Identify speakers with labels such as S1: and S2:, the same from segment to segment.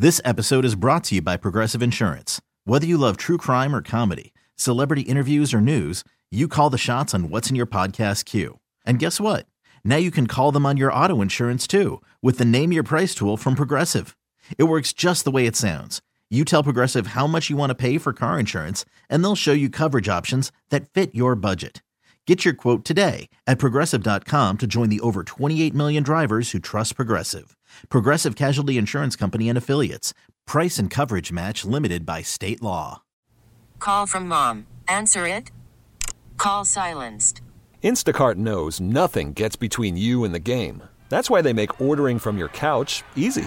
S1: This episode is brought to you by Progressive Insurance. Whether you love true crime or comedy, celebrity interviews or news, you call the shots on what's in your podcast queue. And guess what? Now you can call them on your auto insurance too with the Name Your Price tool from Progressive. It works just the way it sounds. You tell Progressive how much you want to pay for car insurance, and they'll show you coverage options that fit your budget. Get your quote today at Progressive.com to join the over 28 million drivers who trust Progressive. Progressive Casualty Insurance Company and Affiliates. Price and coverage match limited by state law.
S2: Call from mom. Answer it. Call silenced.
S3: Instacart knows nothing gets between you and the game. That's why they make ordering from your couch easy.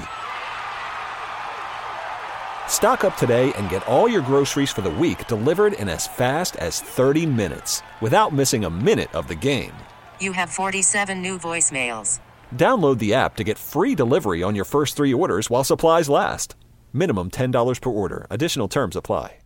S3: Stock up today and get all your groceries for the week delivered in as fast as 30 minutes without missing a minute of the game.
S2: You have 47 new voicemails.
S3: Download the app to get free delivery on your first 3 orders while supplies last. Minimum $10 per order. Additional terms apply.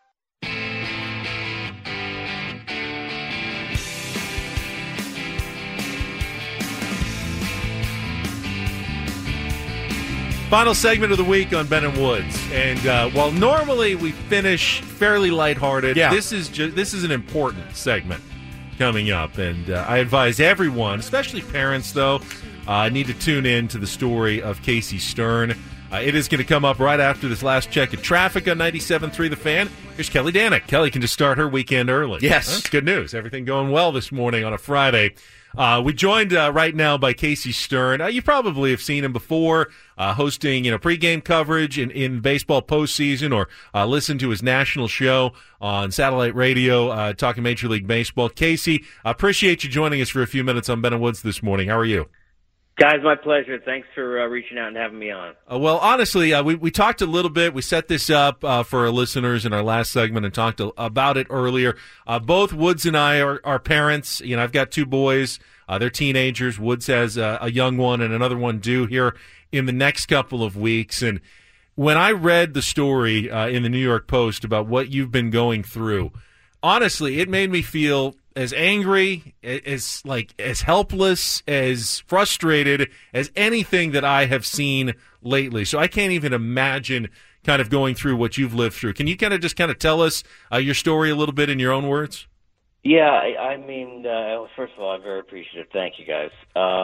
S4: Final segment of the week on Ben and Woods, and while normally we finish fairly lighthearted, this is an important segment coming up, and I advise everyone, especially parents, though, need to tune in to the story of Casey Stern. It is going to come up right after this last check of traffic on 97.3 The Fan. Here's Kelly Danick. Kelly can just start her weekend early.
S5: Yes,
S4: that's good news. Everything going well this morning on a Friday. We joined right now by Casey Stern. You probably have seen him before, hosting pregame coverage in baseball postseason, or listen to his national show on satellite radio, talking Major League Baseball. Casey, I appreciate you joining us for a few minutes on Ben and Woods this morning. How are you?
S5: Guys, my pleasure. Thanks for reaching out and having me on.
S4: Well, honestly, we talked a little bit. We set this up for our listeners in our last segment and talked about it earlier. Both Woods and I are parents. I've got 2 boys. They're teenagers. Woods has a young one and another one due here in the next couple of weeks. And when I read the story in the New York Post about what you've been going through, honestly, it made me feel as angry, as helpless, as frustrated as anything that I have seen lately. So I can't even imagine kind of going through what you've lived through. Can you kind of tell us your story a little bit in your own words?
S5: Yeah, I mean, first of all, I'm very appreciative. Thank you, guys.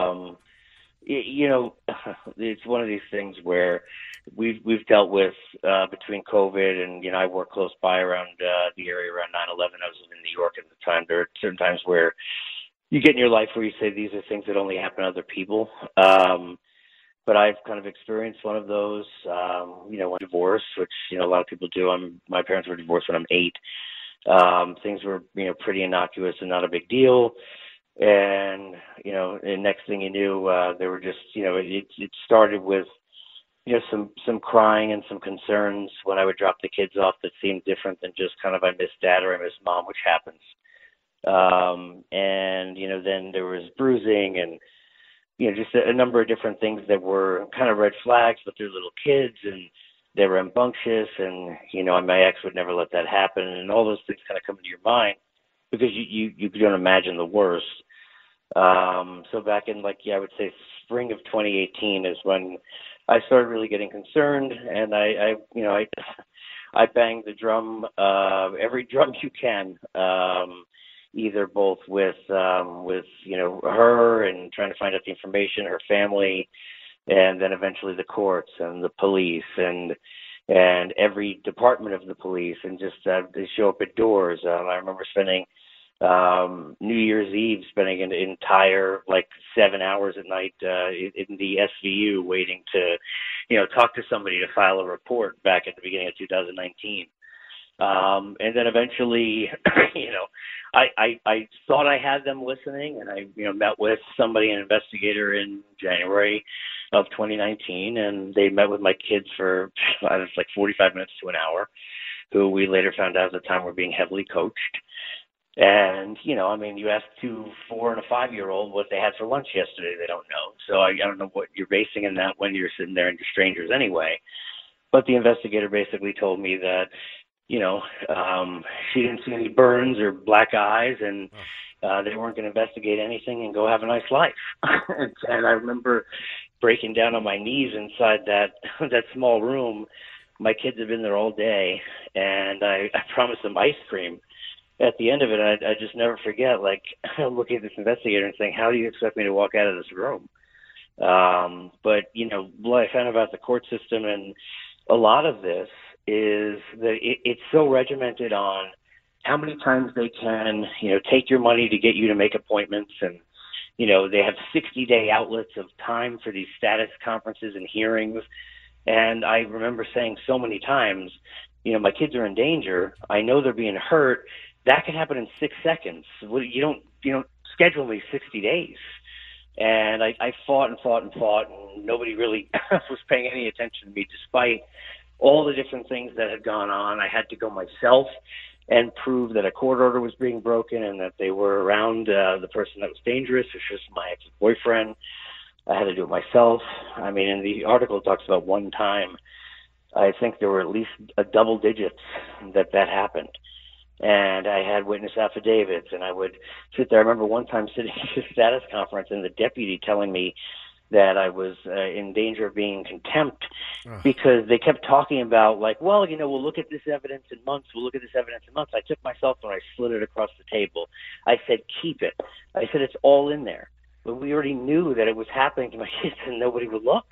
S5: It's one of these things where we've dealt with between COVID and I work close by around the area around 9/11. I was living in New York at the time. There are certain times where you get in your life where you say these are things that only happen to other people. But I've kind of experienced one of those. When divorce, which a lot of people do. My parents were divorced when I'm 8. Things were pretty innocuous and not a big deal. And and next thing you knew, they were just it started with some crying and some concerns when I would drop the kids off that seemed different than just kind of I miss dad or I miss mom, which happens. And then there was bruising and just a number of different things that were kind of red flags, but they're little kids and they were rambunctious, and my ex would never let that happen, and all those things kind of come into your mind because you don't imagine the worst. So back in I would say spring of 2018 is when I started really getting concerned, and I banged the drum, every drum you can, either both with her and trying to find out the information, her family, and then eventually the courts and the police and every department of the police, and just they show up at doors. I remember spending New Year's Eve, spending an entire 7 hours at night in the SVU waiting to talk to somebody to file a report back at the beginning of 2019. And then eventually, I thought I had them listening, and I met with somebody, an investigator, in January of 2019, and they met with my kids for 45 minutes to an hour, who we later found out at the time were being heavily coached. And, you ask 2, 4, and a 5-year-old what they had for lunch yesterday, they don't know. So I don't know what you're basing in that when you're sitting there and you're strangers anyway. But the investigator basically told me that, she didn't see any burns or black eyes, and they weren't going to investigate anything and go have a nice life. And I remember breaking down on my knees inside that small room. My kids have been there all day, and I promised them ice cream at the end of it. I just never forget, like, looking at this investigator and saying, how do you expect me to walk out of this room? But, what I found about the court system and a lot of this is that it's so regimented on how many times they can, take your money to get you to make appointments. And, they have 60-day outlets of time for these status conferences and hearings. And I remember saying so many times, my kids are in danger. I know they're being hurt. That could happen in 6 seconds. You don't schedule me 60 days. And I fought and fought and fought, and nobody really was paying any attention to me despite all the different things that had gone on. I had to go myself and prove that a court order was being broken and that they were around the person that was dangerous, which was my ex-boyfriend. I had to do it myself. I mean, in the article it talks about one time, I think there were at least a double digits that happened. And I had witness affidavits, and I would sit there. I remember one time sitting at a status conference and the deputy telling me that I was in danger of being in contempt because they kept talking about, like, well, we'll look at this evidence in months. We'll look at this evidence in months. I took my cell phone, I slid it across the table. I said, keep it. I said, it's all in there. But we already knew that it was happening to my kids, and nobody would look.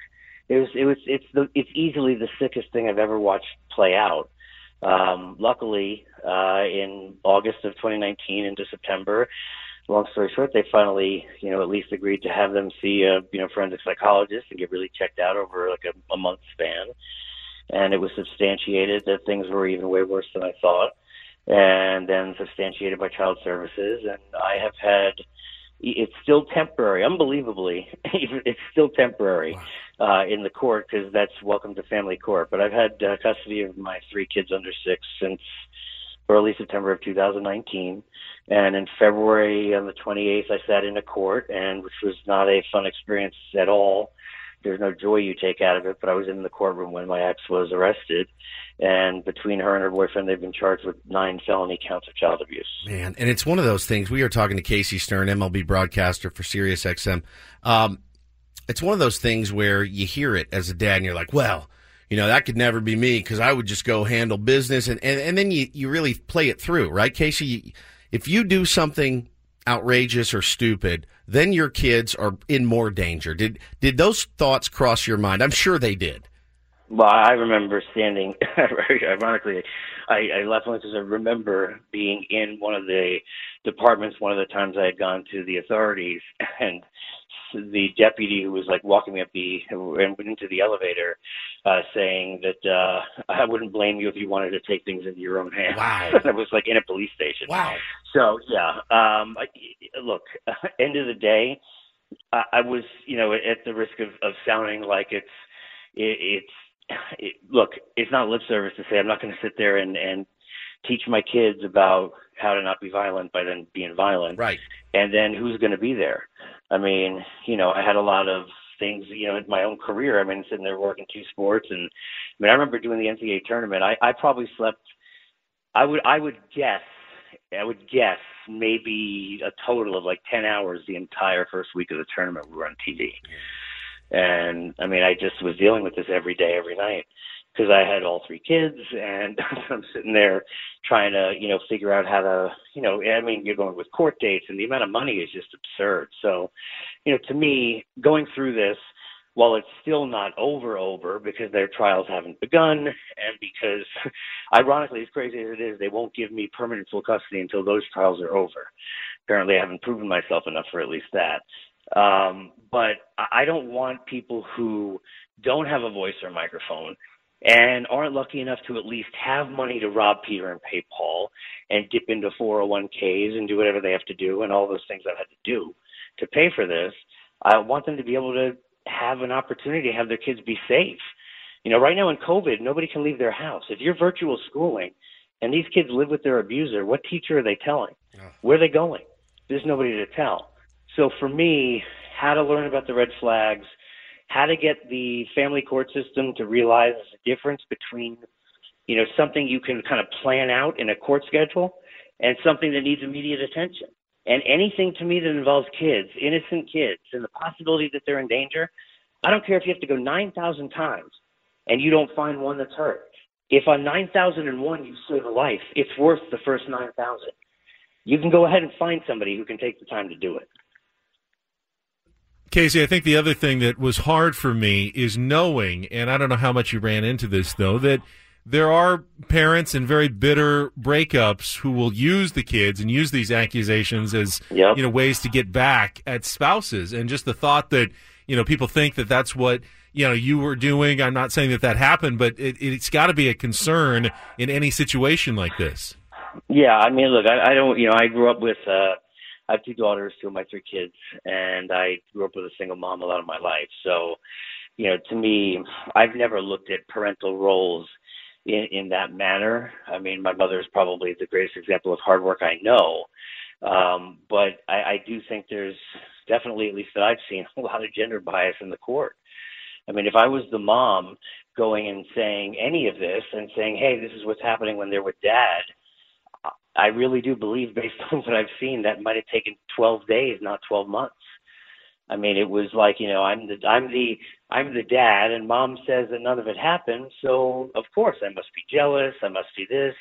S5: It's easily the sickest thing I've ever watched play out. Luckily, in August of 2019 into September, long story short, they finally, at least agreed to have them see a, forensic psychologist and get really checked out over like a month span. And it was substantiated that things were even way worse than I thought, and then substantiated by child services. And I have had, it's still temporary, unbelievably, it's still temporary in the court because that's welcome to family court. But I've had custody of my 3 kids under 6 since early September of 2019. And in February on the 28th, I sat in a court, and which was not a fun experience at all. There's no joy you take out of it, but I was in the courtroom when my ex was arrested. And between her and her boyfriend, they've been charged with 9 felony counts of child abuse.
S6: Man, and it's one of those things. We are talking to Casey Stern, MLB broadcaster for SiriusXM. It's one of those things where you hear it as a dad, and you're like, well, that could never be me because I would just go handle business. And then you really play it through, right, Casey? If you do something outrageous or stupid, then your kids are in more danger. Did those thoughts cross your mind? I'm sure they did.
S5: Well, I remember standing, very ironically, I left one because I remember being in one of the departments one of the times I had gone to the authorities, and the deputy who was like walking me up and went into the elevator saying that I wouldn't blame you if you wanted to take things into your own hands.
S6: Wow.
S5: I was like in a police station.
S6: Wow.
S5: So, yeah, look, end of the day, I was, at the risk of sounding like look, it's not lip service to say I'm not going to sit there and teach my kids about how to not be violent by then being violent.
S6: Right.
S5: And then who's going to be there? I mean, I had a lot of things, in my own career. I mean, sitting there working 2 sports. And I mean, I remember doing the NCAA tournament. I probably slept, I would guess maybe a total of like 10 hours the entire first week of the tournament we were on TV. And I mean, I just was dealing with this every day, every night, because I had all 3 kids, and I'm sitting there trying to, figure out how to, I mean, you're going with court dates, and the amount of money is just absurd. So, to me, going through this, while it's still not over because their trials haven't begun, and because, ironically, as crazy as it is, they won't give me permanent full custody until those trials are over. Apparently, I haven't proven myself enough for at least that. But I don't want people who don't have a voice or microphone and aren't lucky enough to at least have money to rob Peter and pay Paul and dip into 401ks and do whatever they have to do and all those things I've had to do to pay for this. I want them to be able to have an opportunity to have their kids be safe. Right now in COVID, nobody can leave their house. If you're virtual schooling and these kids live with their abuser, what teacher are they telling? Where are they going? There's nobody to tell. So for me, how to learn about the red flags, how to get the family court system to realize the difference between, something you can kind of plan out in a court schedule and something that needs immediate attention. And anything to me that involves kids, innocent kids, and the possibility that they're in danger, I don't care if you have to go 9,000 times and you don't find one that's hurt. If on 9,001 you save a life, it's worth the first 9,000. You can go ahead and find somebody who can take the time to do it.
S4: Casey, I think the other thing that was hard for me is knowing, and I don't know how much you ran into this, though, that there are parents in very bitter breakups who will use the kids and use these accusations as ways to get back at spouses. And just the thought that, people think that that's what, you were doing. I'm not saying that happened, but it's got to be a concern in any situation like this.
S5: Yeah, I mean, look, I don't, I grew up with, I have 2 daughters, 2 of my 3 kids, and I grew up with a single mom a lot of my life. So, to me, I've never looked at parental roles in that manner. I mean, my mother is probably the greatest example of hard work I know. But I do think there's definitely, at least that I've seen, a lot of gender bias in the court. I mean, if I was the mom going and saying any of this and saying, hey, this is what's happening when they're with dad, I really do believe, based on what I've seen, that might have taken 12 days, not 12 months. I mean, it was like, I'm the dad, and mom says that none of it happened, so of course I must be jealous, I must be this.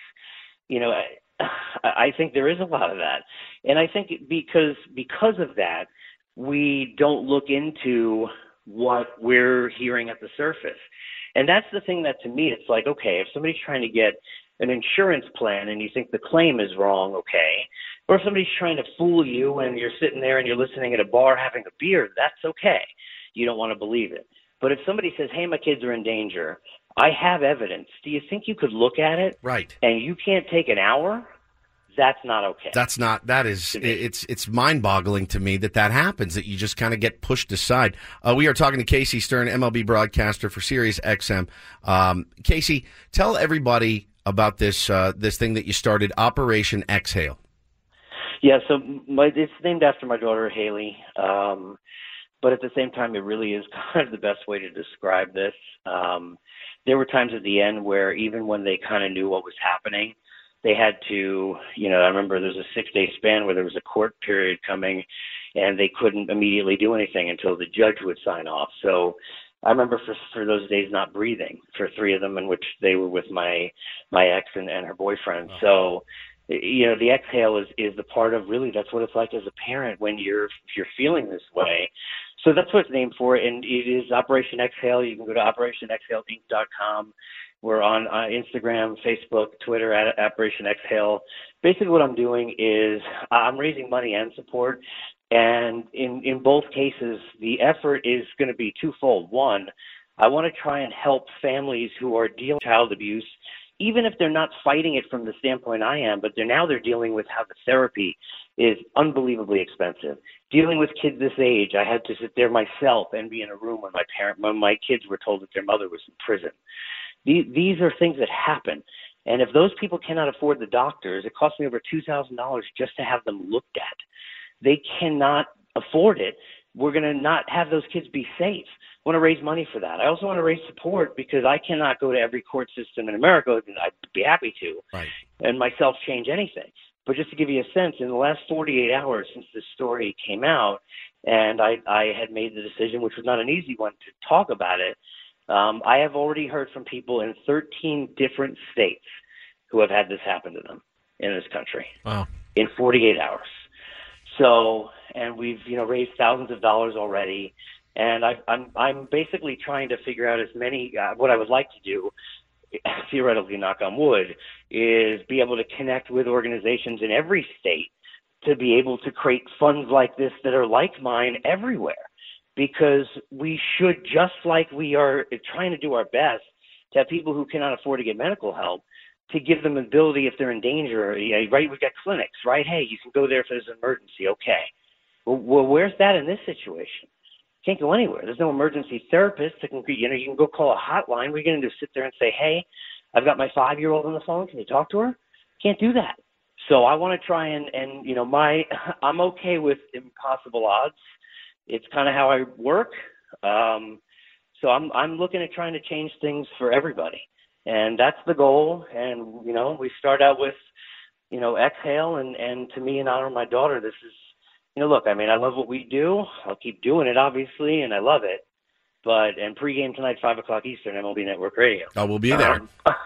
S5: I think there is a lot of that, and I think because of that, we don't look into what we're hearing at the surface, and that's the thing that, to me, it's like, okay, if somebody's trying to get an insurance plan and you think the claim is wrong, okay. Or if somebody's trying to fool you and you're sitting there and you're listening at a bar having a beer, that's okay. You don't want to believe it. But if somebody says, hey, my kids are in danger, I have evidence, do you think you could look at it?
S6: Right.
S5: And you can't take an hour? That's not okay.
S6: It's mind-boggling to me that happens, that you just kind of get pushed aside. We are talking to Casey Stern, MLB broadcaster for Sirius XM. Casey, tell everybody about this thing that you started, Operation Exhale.
S5: Yeah, so it's named after my daughter, Haley. But at the same time, it really is kind of the best way to describe this. There were times at the end where even when they kind of knew what was happening, they had to, I remember there was a 6-day span where there was a court period coming and they couldn't immediately do anything until the judge would sign off. So I remember for those days not breathing for 3 of them, in which they were with my ex and her boyfriend. So, the exhale is the part of, really, that's what it's like as a parent when you're feeling this way. So that's what it's named for, and it is Operation Exhale. You can go to OperationExhaleInc.com. We're on Instagram, Facebook, Twitter at Operation Exhale. Basically what I'm doing is I'm raising money and support. And in both cases, the effort is going to be twofold. One, I want to try and help families who are dealing with child abuse, even if they're not fighting it from the standpoint I am, but they're dealing with how the therapy is unbelievably expensive. Dealing with kids this age, I had to sit there myself and be in a room when my kids were told that their mother was in prison. These are things that happen. And if those people cannot afford the doctors, it costs me over $2,000 just to have them looked at. They cannot afford it. We're going to not have those kids be safe. I want to raise money for that. I also want to raise support because I cannot go to every court system in America, and I'd be happy to, and myself change anything. But just to give you a sense, in the last 48 hours since this story came out, and I had made the decision, which was not an easy one, to talk about it, I have already heard from people in 13 different states who have had this happen to them in this country. Wow. In 48 hours. So, and we've, raised thousands of dollars already. And I'm basically trying to figure out as many, what I would like to do, theoretically, knock on wood, is be able to connect with organizations in every state to be able to create funds like this that are like mine everywhere. Because we should, just like we are trying to do our best to have people who cannot afford to get medical help, to give them ability if they're in danger, right? We've got clinics, right? Hey, you can go there if there's an emergency. Okay. Well, where's that in this situation? Can't go anywhere. There's no emergency therapist that can, you can go call a hotline. We're going to sit there and say, hey, I've got my 5-year-old on the phone. Can you talk to her? Can't do that. So I want to try and I'm okay with impossible odds. It's kind of how I work. So I'm looking at trying to change things for everybody. And that's the goal. And, we start out with, exhale. And to me, in honor of my daughter, this is, look, I love what we do. I'll keep doing it, obviously, and I love it. and pregame tonight, 5 o'clock Eastern, MLB Network Radio.
S6: Oh, we'll be there.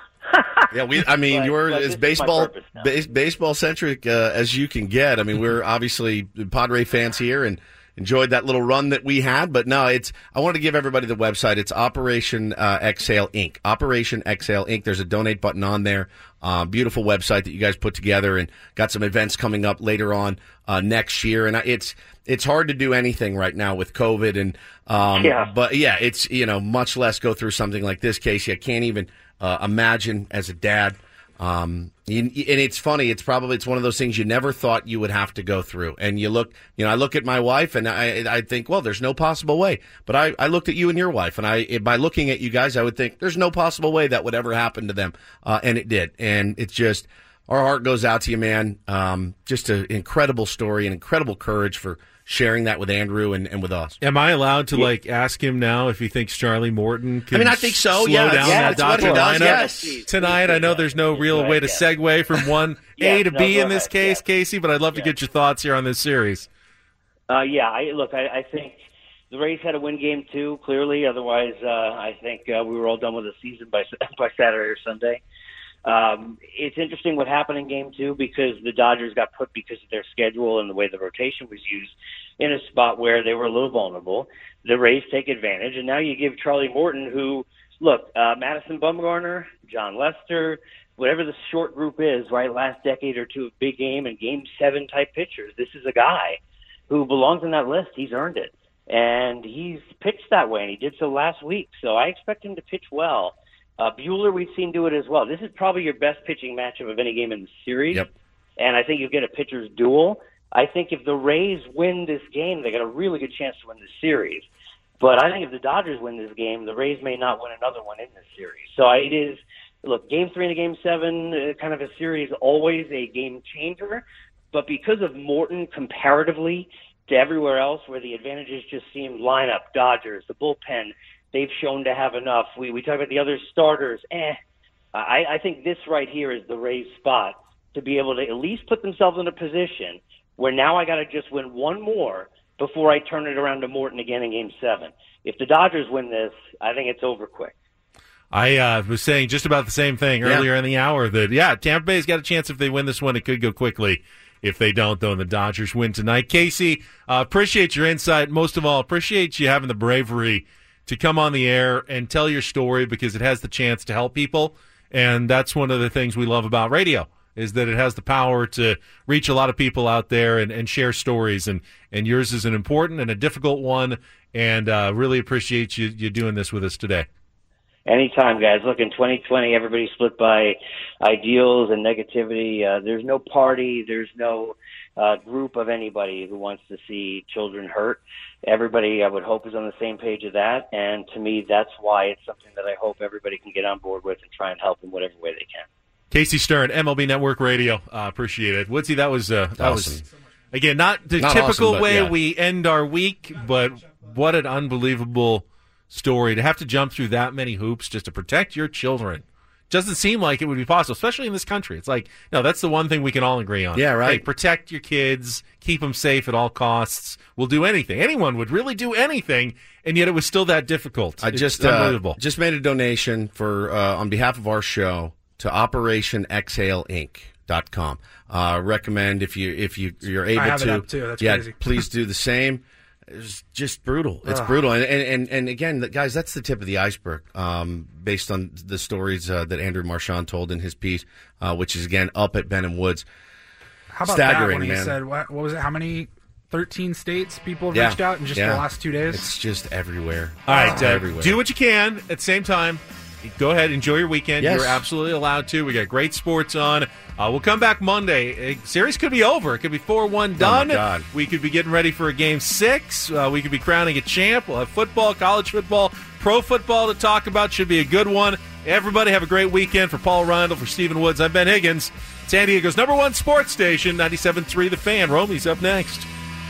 S6: Yeah, you're as baseball centric as you can get. I mean, we're obviously Padre fans here and enjoyed that little run that we had. But no, I want to give everybody the website. It's Operation Exhale Inc. Operation Exhale Inc. There's a donate button on there. Beautiful website that you guys put together, and got some events coming up later on next year. And it's hard to do anything right now with COVID, and but yeah, it's much less go through something like this, Casey. I can't even imagine as a dad. And it's funny. It's one of those things you never thought you would have to go through. And I look at my wife and I think, well, there's no possible way. But I looked at you and your wife, and by looking at you guys, I would think there's no possible way that would ever happen to them. And it did. And it's just, our heart goes out to you, man. Just an incredible story and incredible courage for sharing that with Andrew and with us.
S4: Am I allowed to ask him now if he thinks Charlie Morton can
S6: I think so.
S4: slow down that Dodger lineup
S6: yes.
S4: tonight? I know there's no real way to segue from one A to B in this case, Casey, but I'd love to get your thoughts here on this series.
S5: I think the Rays had to win game 2, clearly. Otherwise, I think we were all done with the season by Saturday or Sunday. It's interesting what happened in game 2 because the Dodgers got put, because of their schedule and the way the rotation was used, in a spot where they were a little vulnerable. The Rays take advantage, and now you give Charlie Morton, who, Madison Bumgarner, John Lester, whatever the short group is, right, last decade or two of big game and game 7 type pitchers. This is a guy who belongs in that list. He's earned it. And he's pitched that way, and he did so last week. So I expect him to pitch well. Buehler, we've seen do it as well. This is probably your best pitching matchup of any game in the series.
S6: Yep.
S5: And I think you'll get a pitcher's duel. I think if the Rays win this game, they got a really good chance to win the series. But I think if the Dodgers win this game, the Rays may not win another one in this series. So it is, game 3 and game 7, kind of a series, always a game changer. But because of Morton comparatively to everywhere else, where the advantages just seem lineup, Dodgers, the bullpen, they've shown to have enough. We talk about the other starters. I think this right here is the Rays' spot to be able to at least put themselves in a position where now I got to just win one more before I turn it around to Morton again in game 7. If the Dodgers win this, I think it's over quick.
S4: I was saying just about the same thing earlier in the hour that, Tampa Bay's got a chance if they win this one. It could go quickly. If they don't, though, and the Dodgers win tonight. Casey, appreciate your insight. Most of all, appreciate you having the bravery to come on the air and tell your story, because it has the chance to help people. And that's one of the things we love about radio, is that it has the power to reach a lot of people out there and share stories. And yours is an important and a difficult one. And really appreciate you doing this with us today.
S5: Anytime, guys. Look, in 2020, everybody's split by ideals and negativity. There's no party. There's no group of anybody who wants to see children hurt. Everybody, I would hope, is on the same page of that. And to me, that's why it's something that I hope everybody can get on board with and try and help in whatever way they can.
S4: Casey Stern, MLB Network Radio. Appreciate it. Woodsy, that was
S6: awesome.
S4: Again, not the typical way we end our week, but what an unbelievable story to have to jump through that many hoops just to protect your children. Doesn't seem like it would be possible, especially in this country. It's like, no, that's the one thing we can all agree on.
S6: Yeah, right.
S4: Hey, protect your kids, keep them safe at all costs. We'll do anything. Anyone would really do anything, and yet it was still that difficult.
S6: It's unbelievable. Just made a donation for on behalf of our show to OperationExhaleInc.com. Recommend if you're able
S7: I have
S6: to.
S7: It up too. That's crazy.
S6: Please do the same. It's just brutal. It's brutal. And again, guys, that's the tip of the iceberg, based on the stories that Andrew Marchand told in his piece, which is, again, up at Ben and Woods.
S7: How about
S6: staggering,
S7: that when he
S6: man.
S7: said, what was it, how many 13 states people have reached out in just the last 2 days?
S6: It's just everywhere.
S4: All right,
S6: everywhere.
S4: Do what you can. At the same time, go ahead, enjoy your weekend.
S6: Yes.
S4: You're absolutely allowed to. We got great sports on. We'll come back Monday. Series could be over. It could be 4-1 done.
S6: Oh, my God.
S4: We could be getting ready for a Game 6. We could be crowning a champ. We'll have football, college football, pro football to talk about. Should be a good one. Everybody have a great weekend. For Paul Rundle, for Stephen Woods, I'm Ben Higgins. San Diego's #1 sports station, 97.3 The Fan. Romy's up next.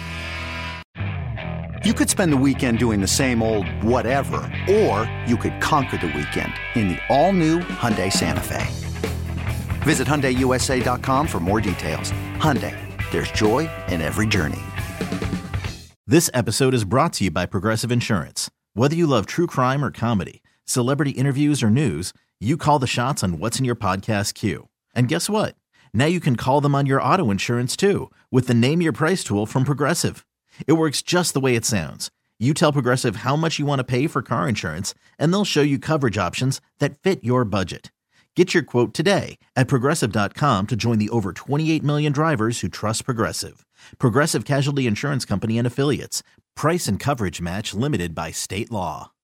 S8: You could spend the weekend doing the same old whatever, or you could conquer the weekend in the all-new Hyundai Santa Fe. Visit HyundaiUSA.com for more details. Hyundai, there's joy in every journey.
S1: This episode is brought to you by Progressive Insurance. Whether you love true crime or comedy, celebrity interviews or news, you call the shots on what's in your podcast queue. And guess what? Now you can call them on your auto insurance too with the Name Your Price tool from Progressive. It works just the way it sounds. You tell Progressive how much you want to pay for car insurance, and they'll show you coverage options that fit your budget. Get your quote today at Progressive.com to join the over 28 million drivers who trust Progressive. Progressive Casualty Insurance Company and Affiliates. Price and coverage match limited by state law.